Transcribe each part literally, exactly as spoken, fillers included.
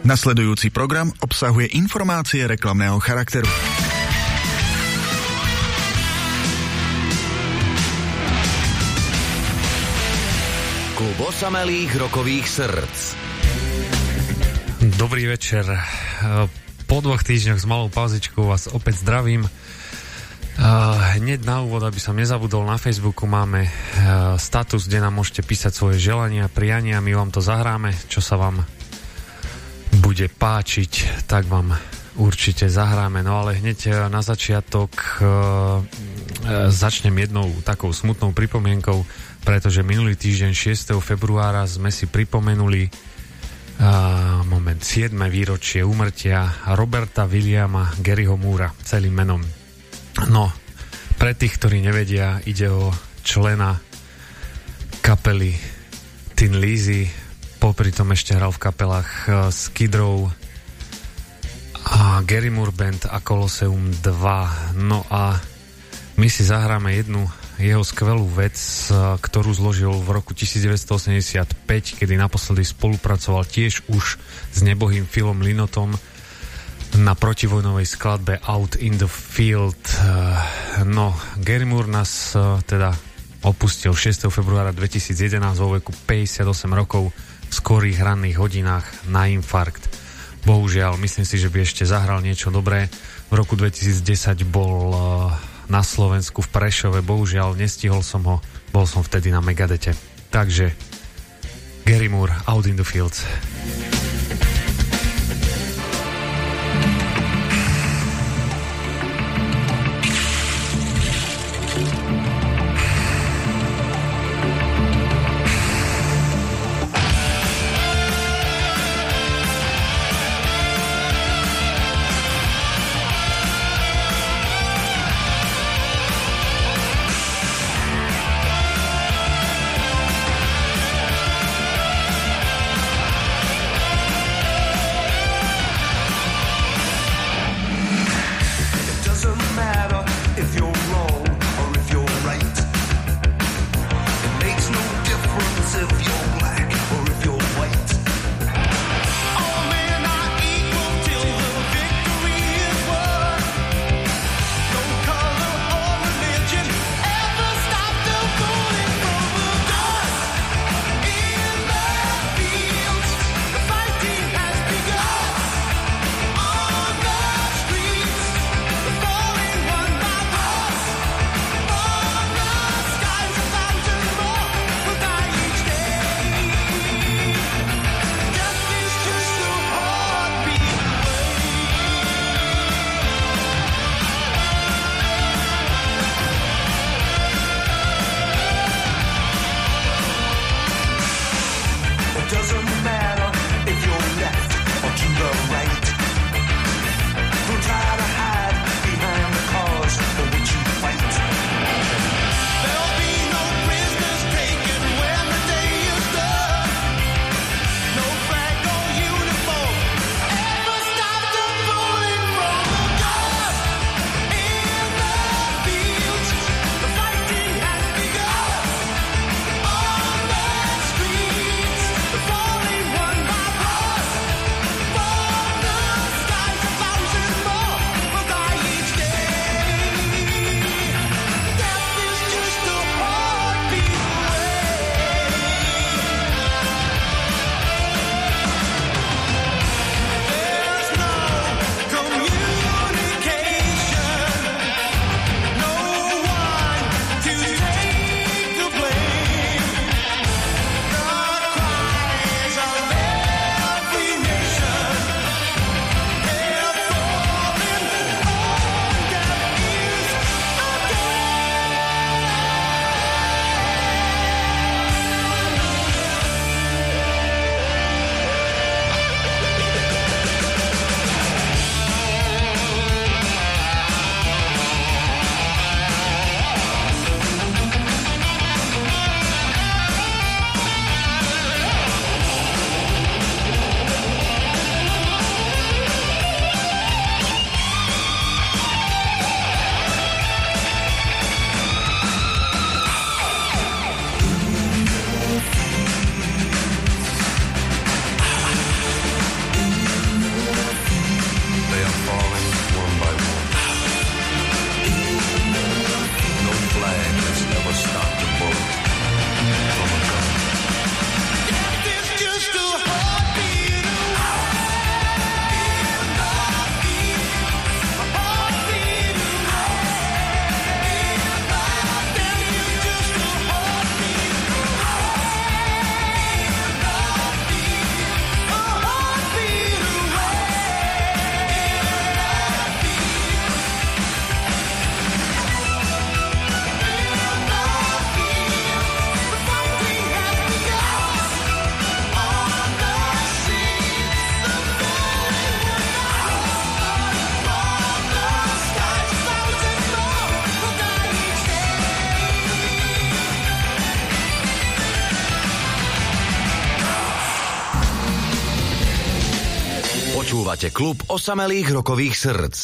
Nasledujúci program obsahuje informácie reklamného charakteru. Klub osamelých rokových srdc. Dobrý večer. Po dvoch týždňoch s malou pauzičkou vás opäť zdravím. Hneď na úvod, aby som nezabudol, na Facebooku máme status, kde nám môžete písať svoje želania, priania, my vám to zahráme, čo sa vám bude páčiť, tak vám určite zahráme. No ale hneď na začiatok začnem jednou takou smutnou pripomienkou, pretože minulý týždeň šiesteho februára sme si pripomenuli uh, moment siedme výročie úmrtia Roberta Williama Garyho Moora celým menom. No, pre tých, ktorí nevedia, ide o člena kapely Tin Lizzy, popri tom ešte hral v kapelách uh, Skid Row a Gary Moore Band a Colosseum dva. No a my si zahráme jednu jeho skvelú vec, ktorú zložil v roku devätnásťstoosemdesiatpäť, kedy naposledy spolupracoval tiež už s nebohým Philom Lynottom na protivojnovej skladbe Out in the Field. No, Gary Moore nás teda opustil šiesteho februára dvetisícjedenásť vo veku päťdesiatosem rokov v skorých ranných hodinách na infarkt. Bohužiaľ, myslím si, že by ešte zahral niečo dobré. V roku dvetisícdesať bol na Slovensku v Prešove, bohužiaľ nestihol som ho, bol som vtedy na Megadete. Takže Gary Moore, Out in the Fields. Fall Počúvate klub osamelých rokových srdc.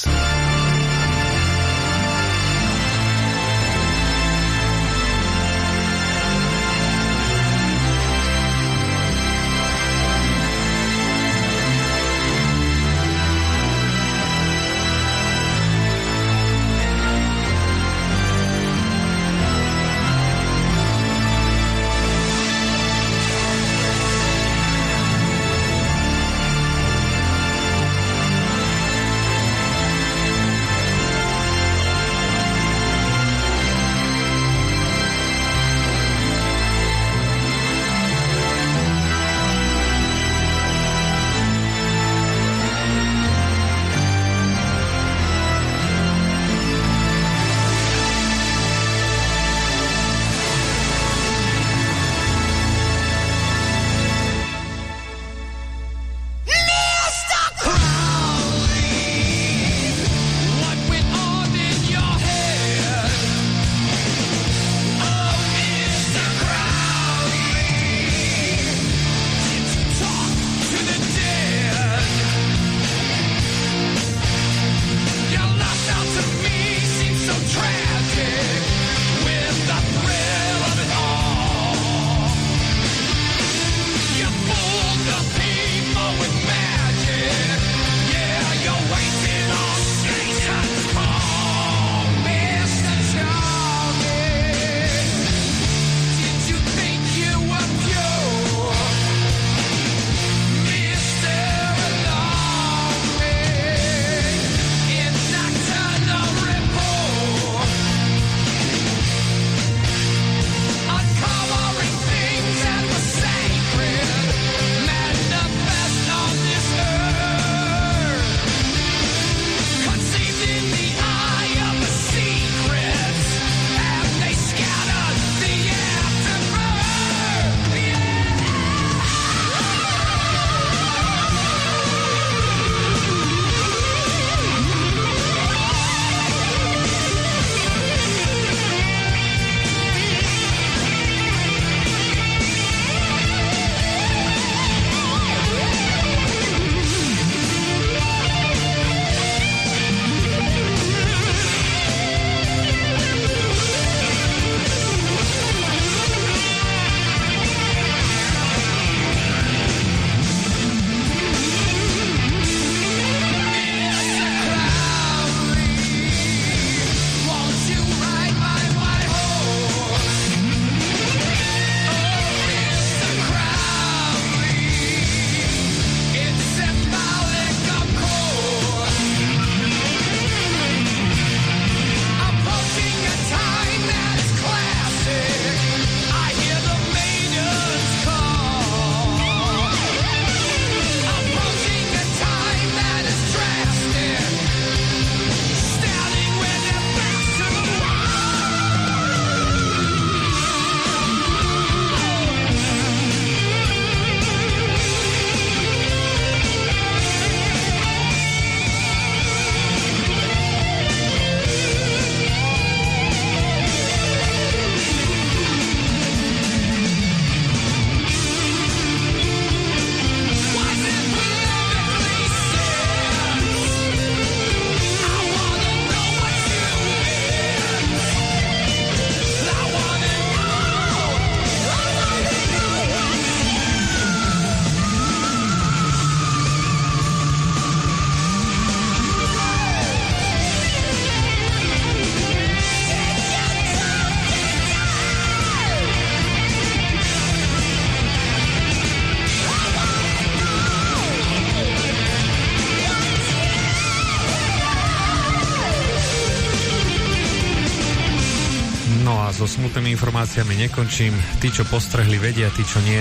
so smutnými informáciami nekončím. Tí, čo postrehli, vedia, tí, čo nie.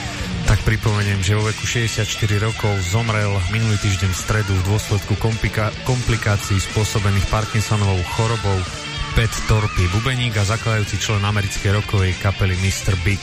Tak pripomeniem, že vo veku šesťdesiatštyri rokov zomrel minulý týždeň v stredu v dôsledku komplika- komplikácií spôsobených Parkinsonovou chorobou Pat Torpy, bubeník a zakladajúci člen americkej rockovej kapely mister Big.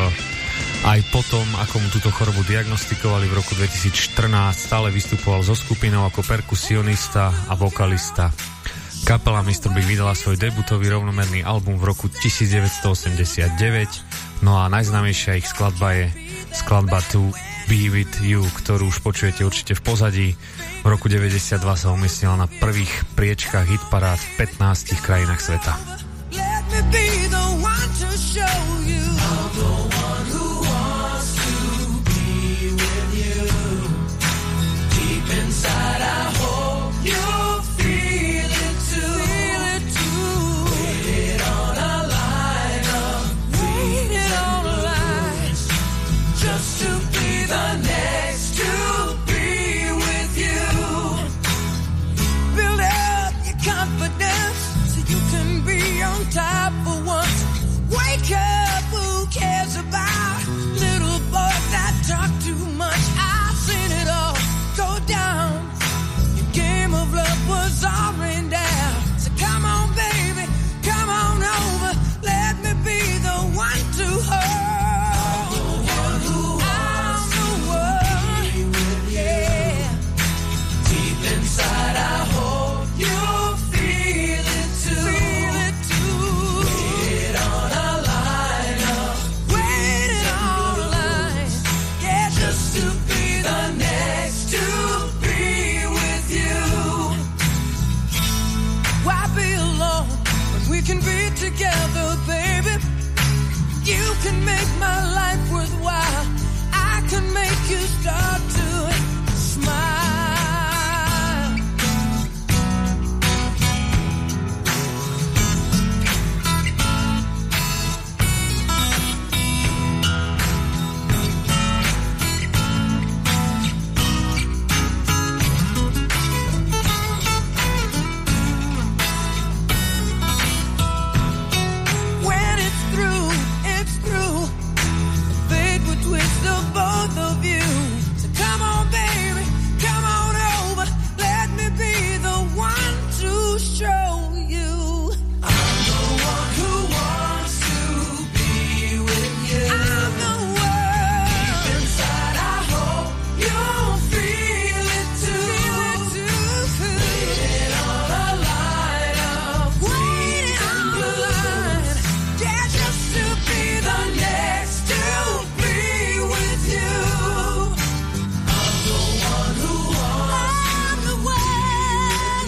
Aj potom, ako mu túto chorobu diagnostikovali v roku dvetisícštrnásť, stále vystupoval so skupinou ako perkusionista a vokalista. Kapela mister Big vydala svoj debutový rovnomerný album v roku devätnásťstoosemdesiatdeväť, no a najznámejšia ich skladba je skladba To Be With You, ktorú už počujete určite v pozadí. V roku deväťdesiatdva sa umiestnila na prvých priečkách hitparád v pätnástich krajinách sveta. Let me be the one to show you. I'm the one who wants to be with you. Deep inside I hope you'll feel it too. Feel it too. Waited on a line of waited on a line just to be the next to be with you. Build up your confidence so you can be on top for once. Wake up, who cares about little boys that talk too much? I've seen it all go down. Your game of love was all rained down. So come on, baby, come on over. Let me be the one to hold. I'm the one, yeah. Deep inside, I hope you'll feel it too. Feel it too. Waited on a line up, waited on a line, yeah, just to be the next to be with you. Why be alone when we can be together, baby? You can make my life worthwhile. I can make you start to smile. When it's through, it's through. Fate would twist the both of you. So come on, baby, come on over. Let me be the one to show you. I'm the one who wants to be with you. I'm the one. Deep inside, I hope you'll feel it too. Feel it too. Waited on a line of waiting on the line. Yeah, just to be the next to be with you. I'm the one who wants. I'm the one.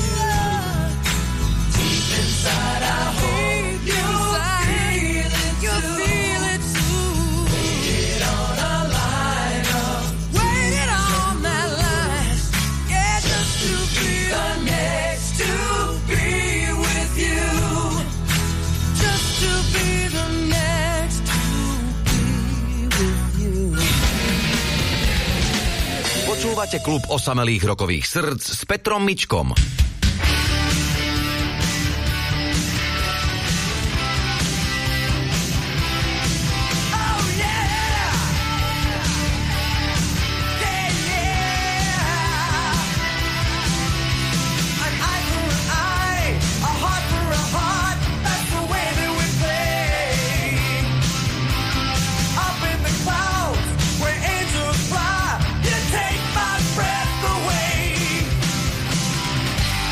Deep inside, I hope you'll feel it too. You'll feel it too. Waited on a line of waited on that line. Yeah, just to be the next to be with you. Just to be the next to be with you. Počúvate klub osamelých rokových srdc s Petrom Mičkom. Oh yeah, yeah, yeah. An eye for an eye, a heart for a heart. That's the way that we play. Up in the clouds, where angels fly, you take my breath away.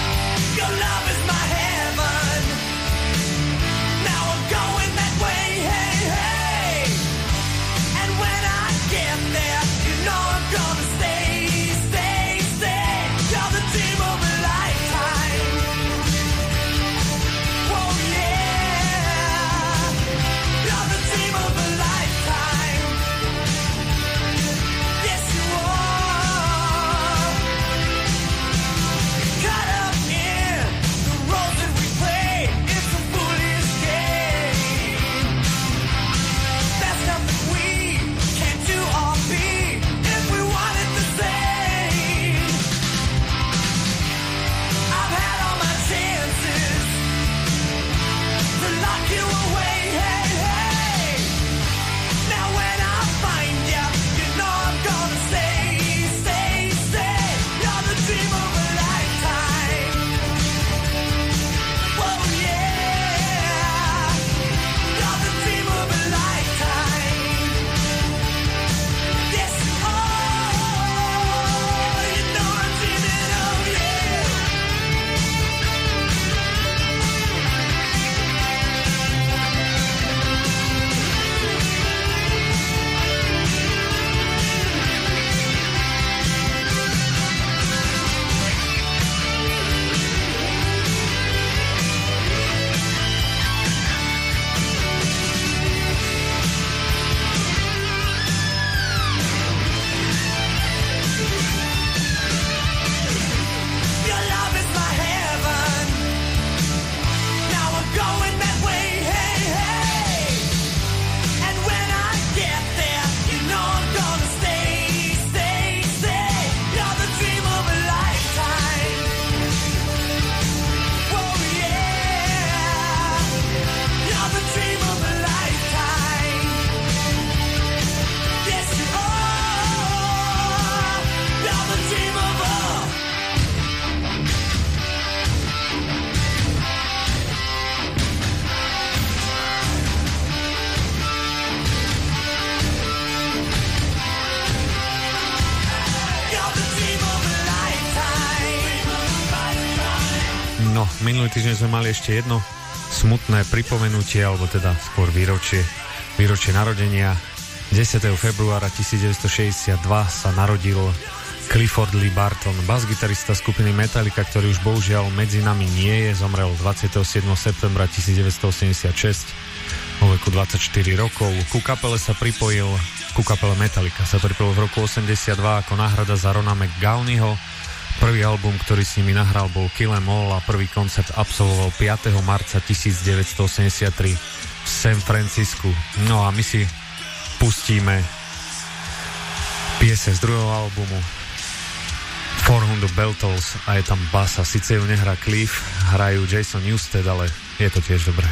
No, minulý týždeň sme mali ešte jedno smutné pripomenutie, alebo teda skôr výročie, výročie narodenia. desiateho februára devätnásťstošesťdesiatdva sa narodil Clifford Lee Barton, basgitarista skupiny Metallica, ktorý už bohužiaľ medzi nami nie je. Zomrel dvadsiateho siedmeho septembra devätnásťstoosemdesiatšesť vo veku dvadsaťštyri rokov. Ku kapele sa pripojil, ku kapele Metallica sa pripojil v roku osemdesiatdva ako náhrada za Rona McGowneyho. Prvý album, ktorý s nimi nahral, bol Kill 'Em All a prvý koncert absolvoval piateho marca devätnásťstoosemdesiattri v San Francisku. No a my si pustíme piese z druhého albumu four hundred Beltles a je tam basa. Sice ju nehrá Cliff, hrajú Jason Newsted, ale je to tiež dobré.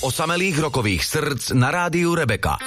osamelých rokových srdc na rádiu Rebeka.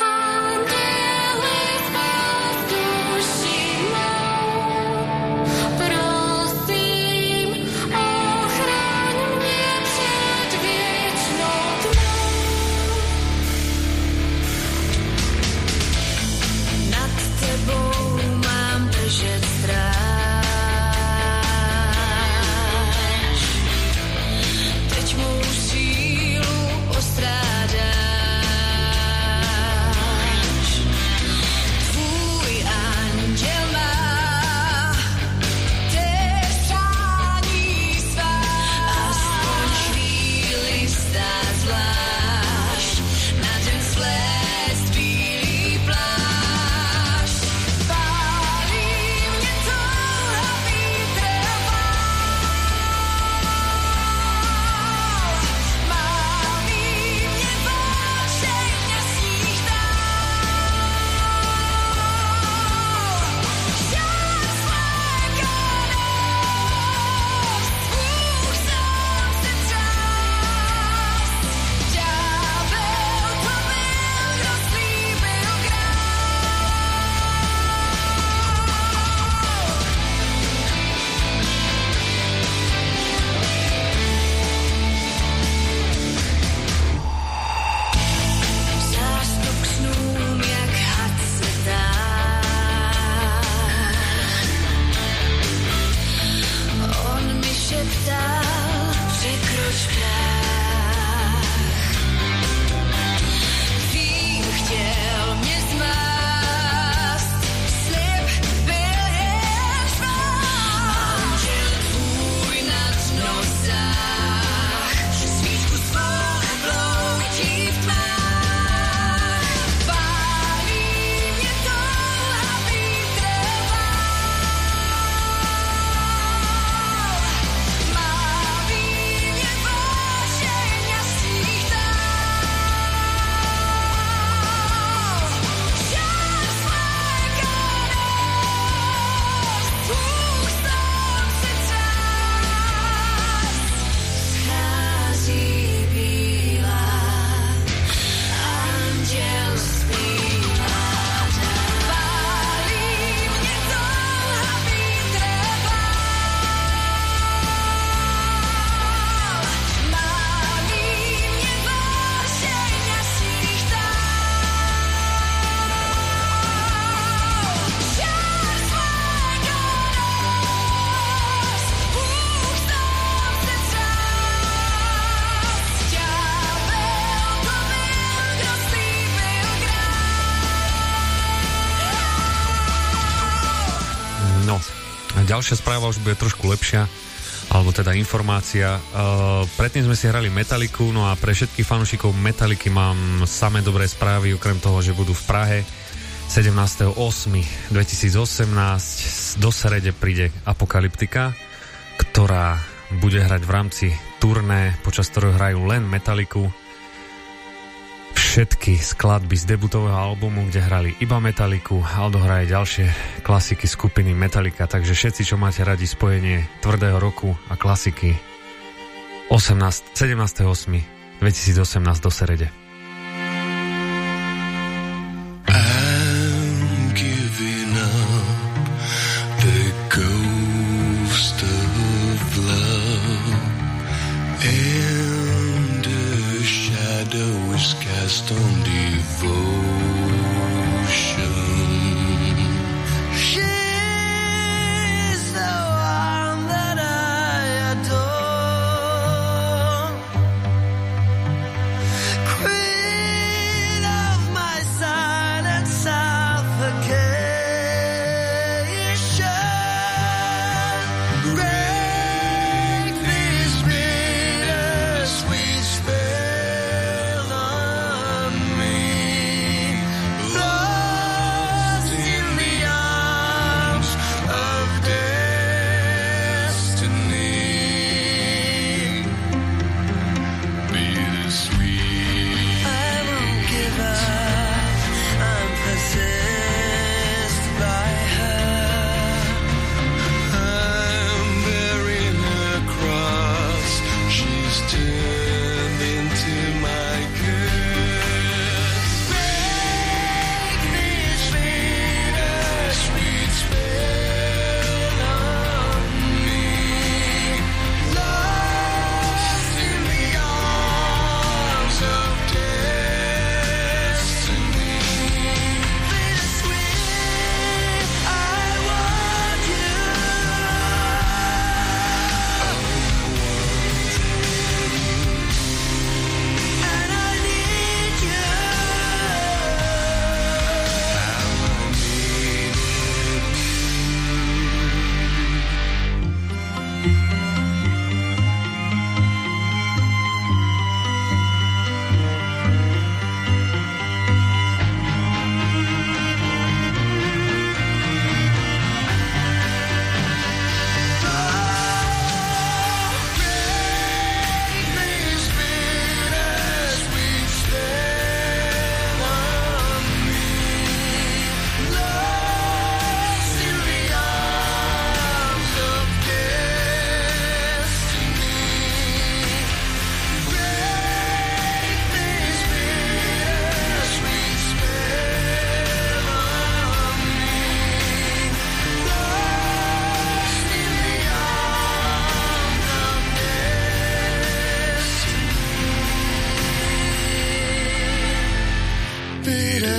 Ďalšia správa už bude trošku lepšia, alebo teda informácia. Uh, predtým sme si hrali Metalliku, no a pre všetkých fanúšikov Metalliky mám samé dobré správy, okrem toho, že budú v Prahe sedemnásteho augusta dvetisícosemnásť. Do Serede príde Apokalyptika, ktorá bude hrať v rámci turné, počas ktorého hrajú len Metalliku. Všetky skladby z debutového albumu, kde hrali iba Metalliku. Aldo hraje ďalšie klasiky skupiny Metallica, takže všetci, čo máte radi spojenie tvrdého roku a klasiky, sedemnásteho augusta dvetisícosemnásť do Serede. Cast on devotion. She's the one that I adore. Queen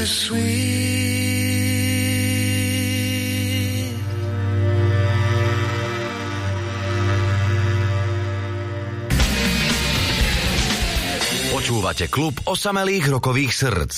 bittersweet. Počúvate klub osamelých rokových srdc.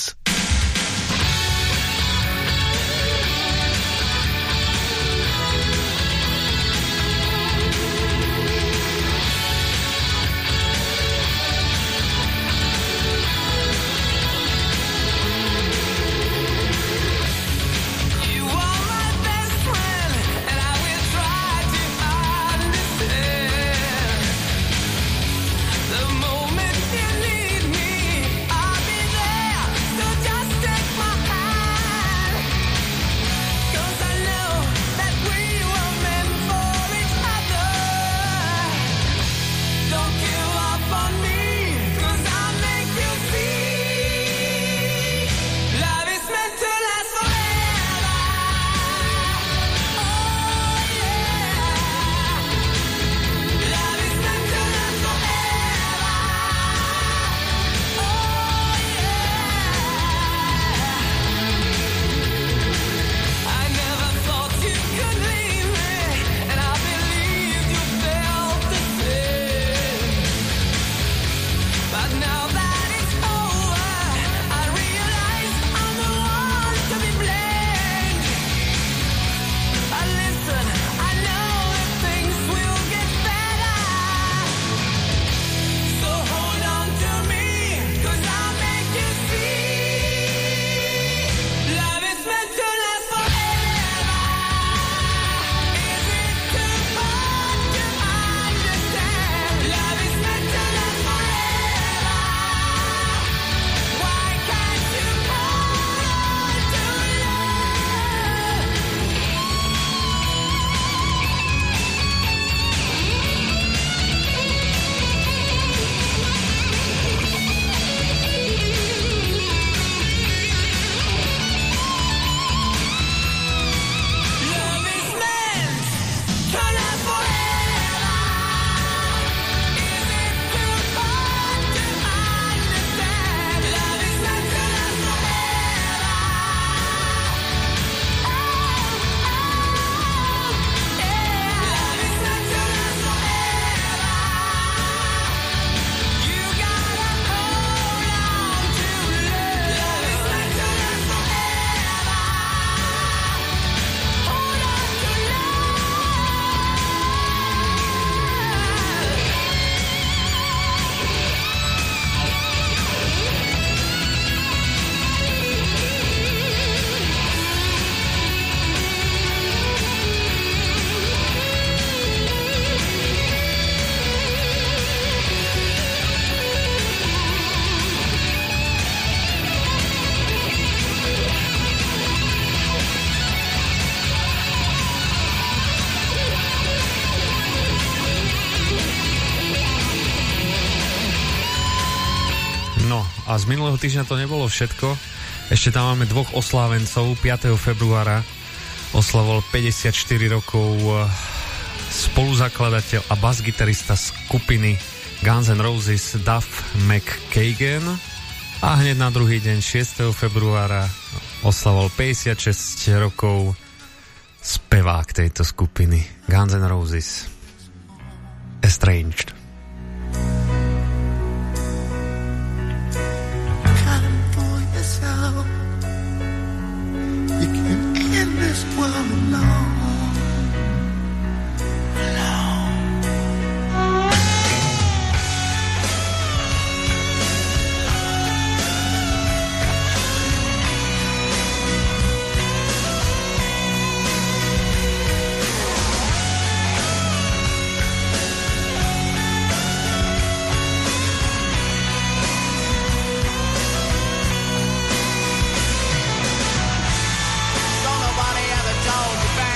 A z minulého týždňa to nebolo všetko. Ešte tam máme dvoch oslávencov. piateho februára oslavoval päťdesiatštyri rokov spoluzakladateľ a basgitarista skupiny Guns N' Roses Duff McKagan. A hneď na druhý deň šiesteho februára oslavoval päťdesiatšesť rokov spevák tejto skupiny Guns N' Roses Estranged. Don't nobody ever told you back.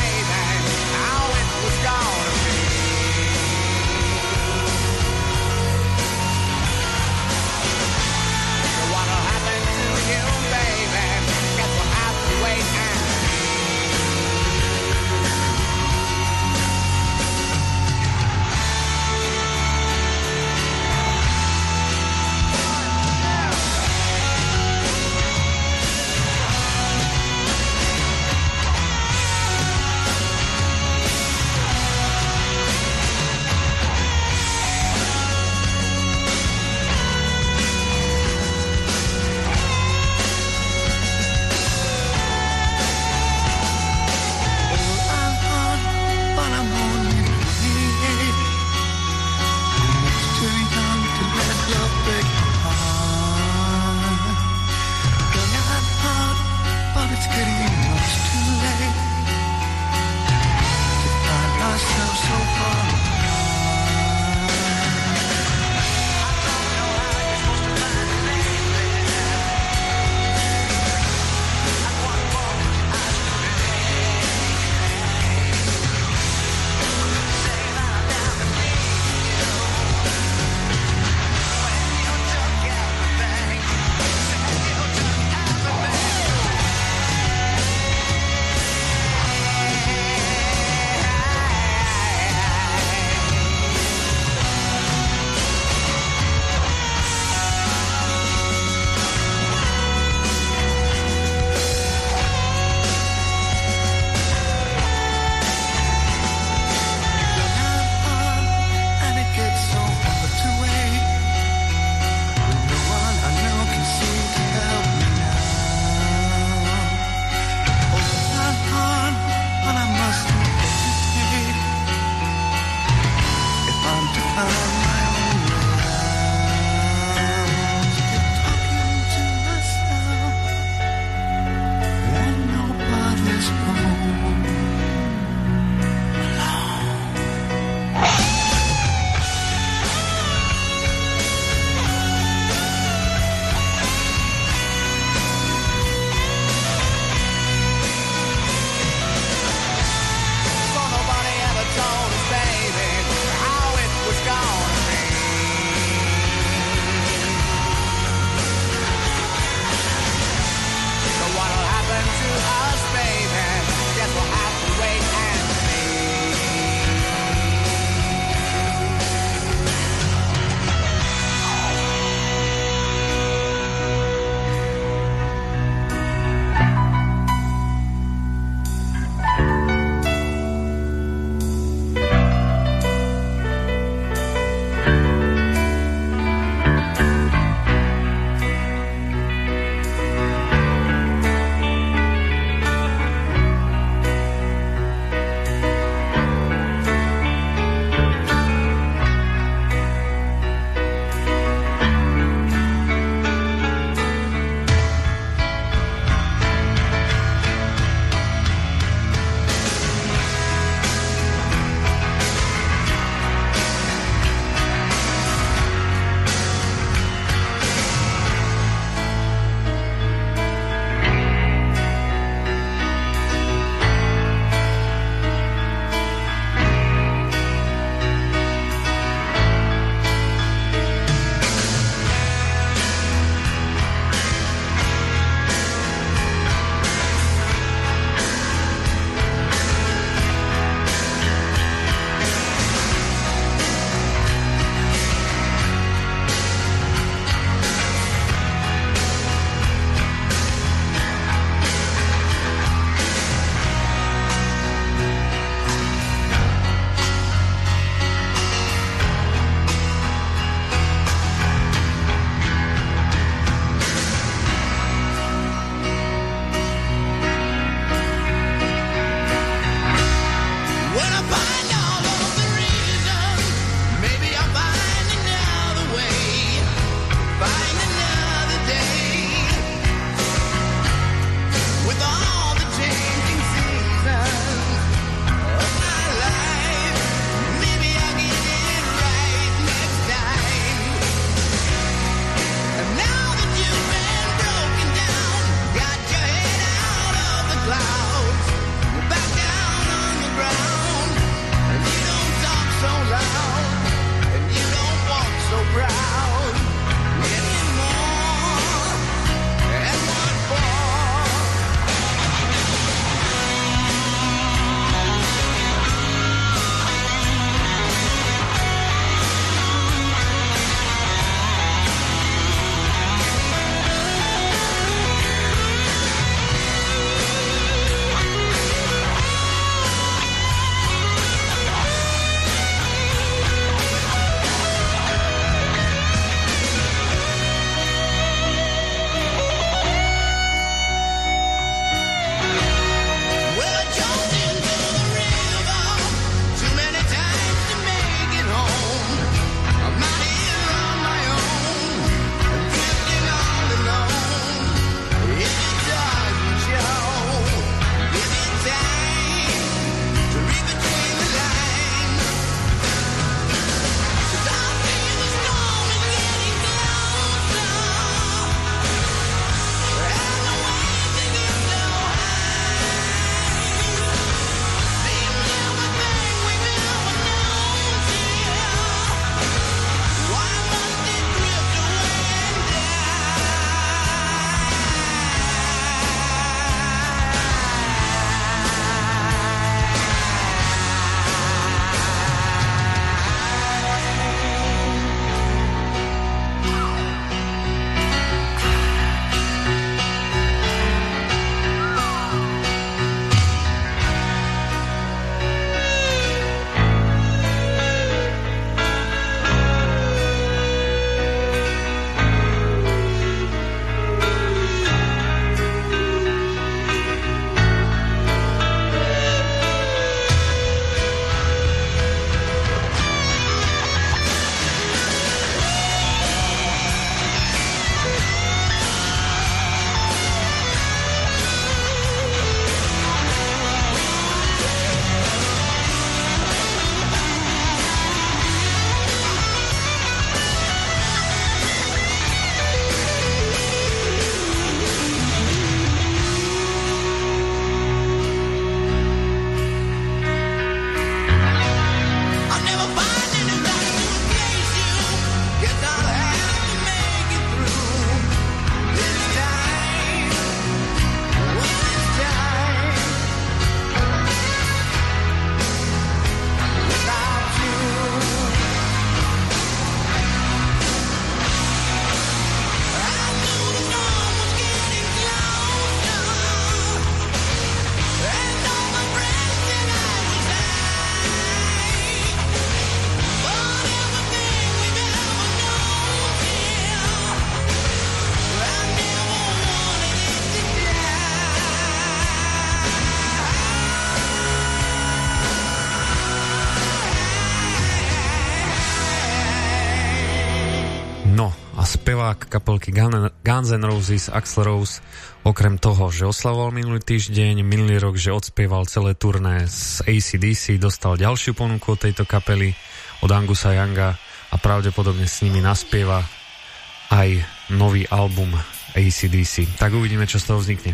spevák kapelky Guns N' Roses Axl Rose, okrem toho, že oslavoval minulý týždeň, minulý rok, že odspieval celé turné z á cé dé cé, dostal ďalšiu ponuku od tejto kapely, od Angusa Younga, a pravdepodobne s nimi naspieva aj nový album á cé dé cé. Tak uvidíme, čo z toho vznikne.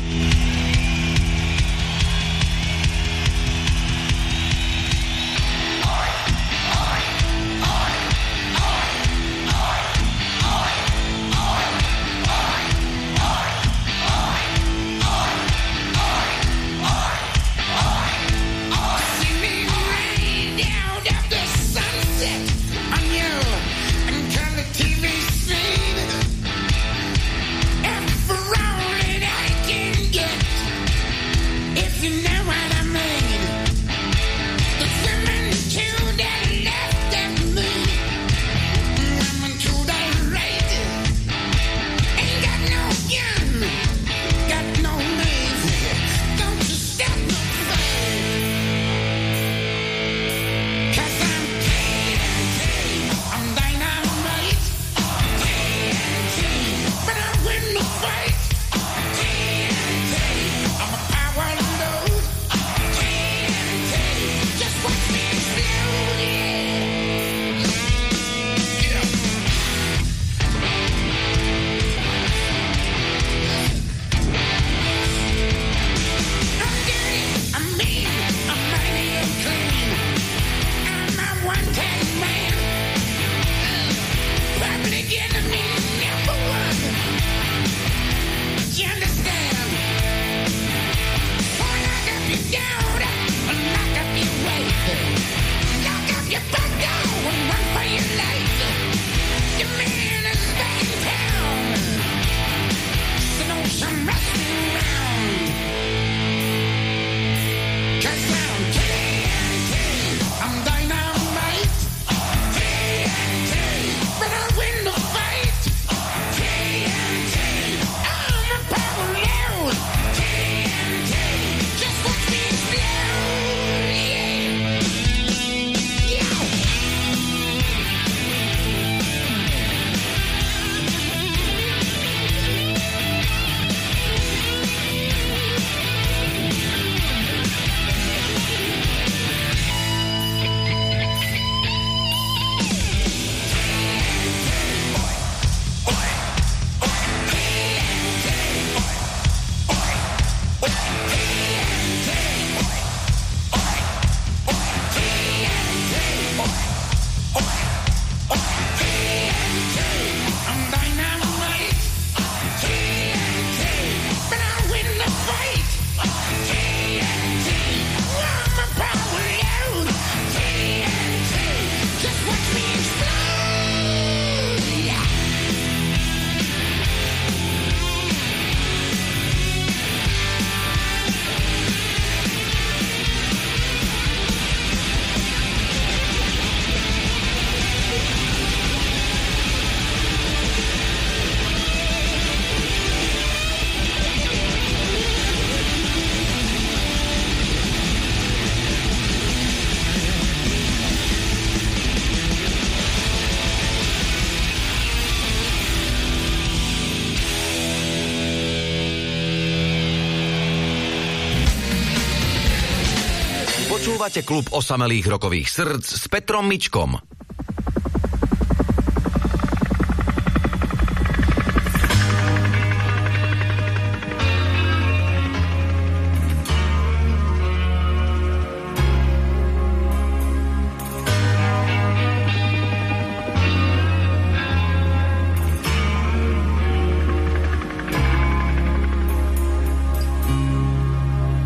Počúvate klub osamelých rokových srdc s Petrom Mičkom.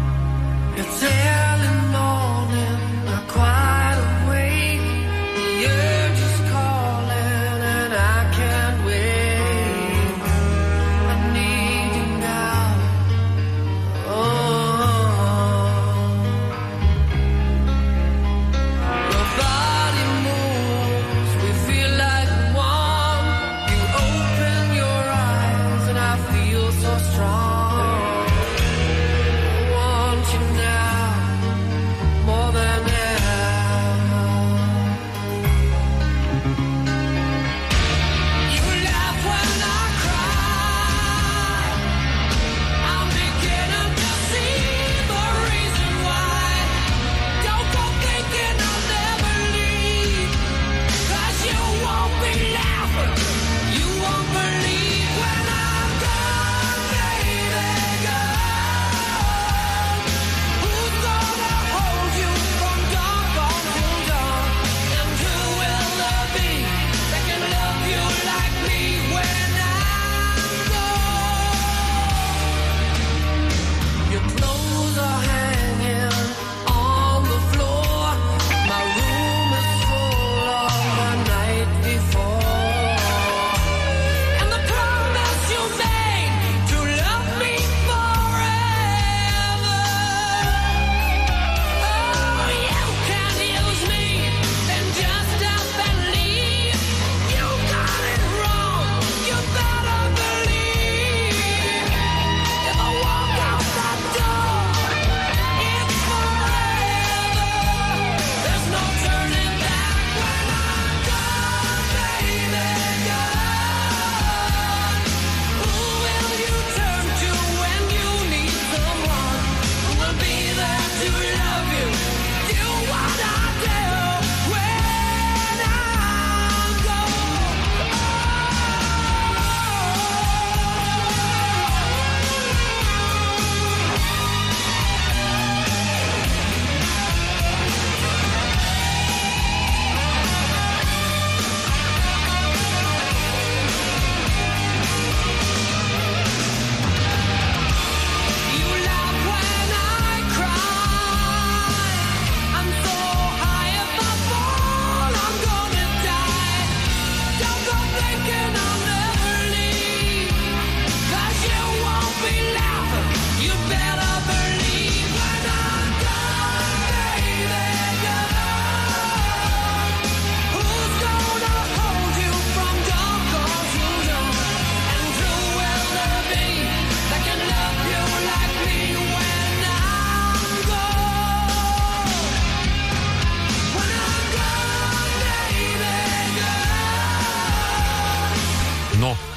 It's early morning, not quite awake. You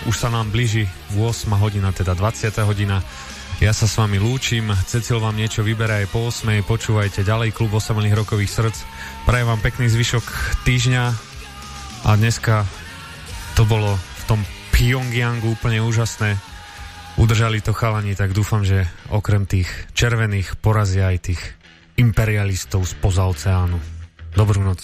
už sa nám blíži ôsma hodina, teda dvadsiata hodina. Ja sa s vami lúčim, Cecil vám niečo vyberá aj po ôsmej, počúvajte ďalej Klub osamelých rokových srdc. Prajem vám pekný zvyšok týždňa a dneska to bolo v tom Pyongyangu úplne úžasné. Udržali to chalani, tak dúfam, že okrem tých červených porazia aj tých imperialistov spoza oceánu. Dobrú noc.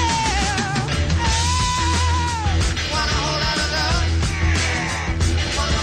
Wanna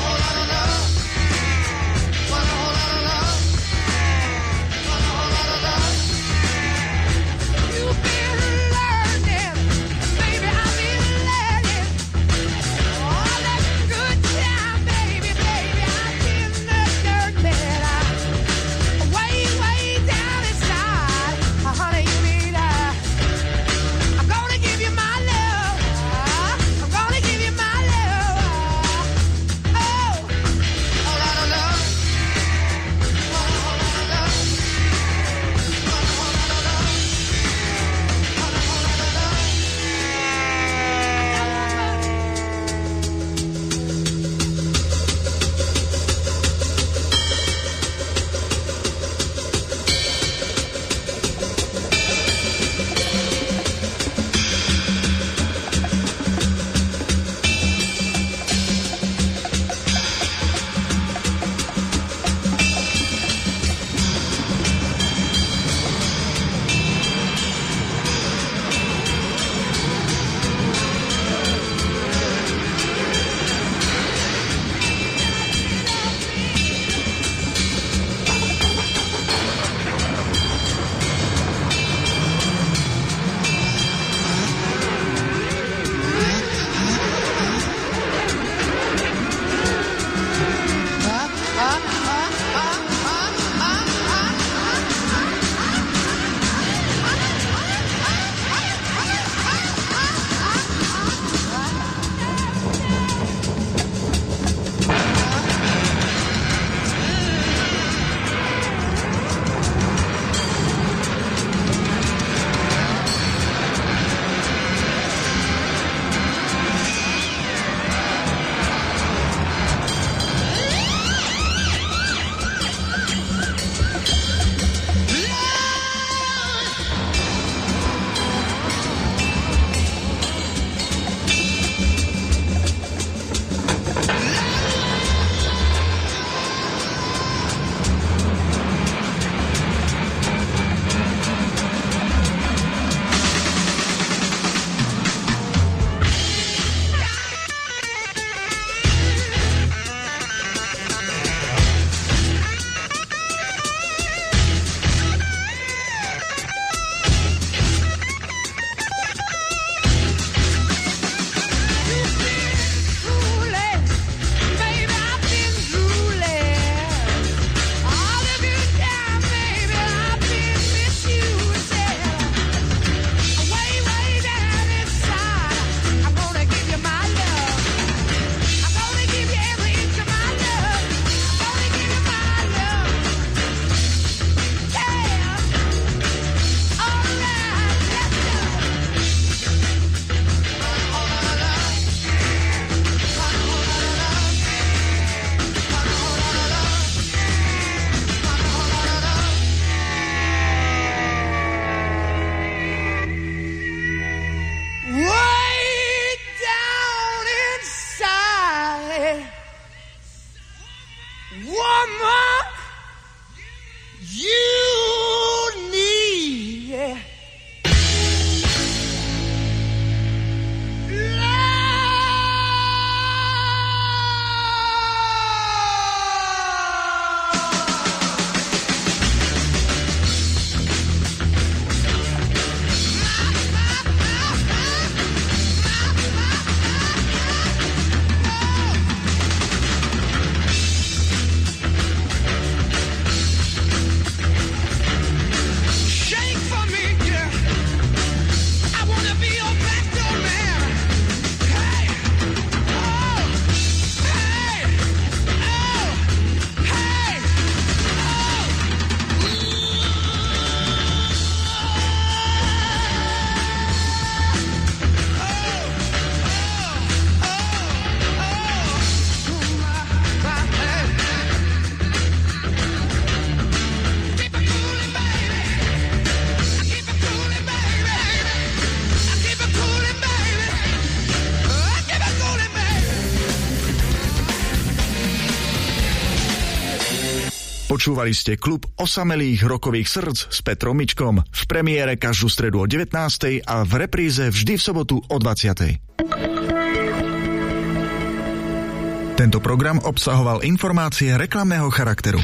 Počúvali ste klub osamelých rokových srdc s Petrom Mičkom v premiére každú stredu o devätnástej a v repríze vždy v sobotu o dvadsiatej. Tento program obsahoval informácie reklamného charakteru.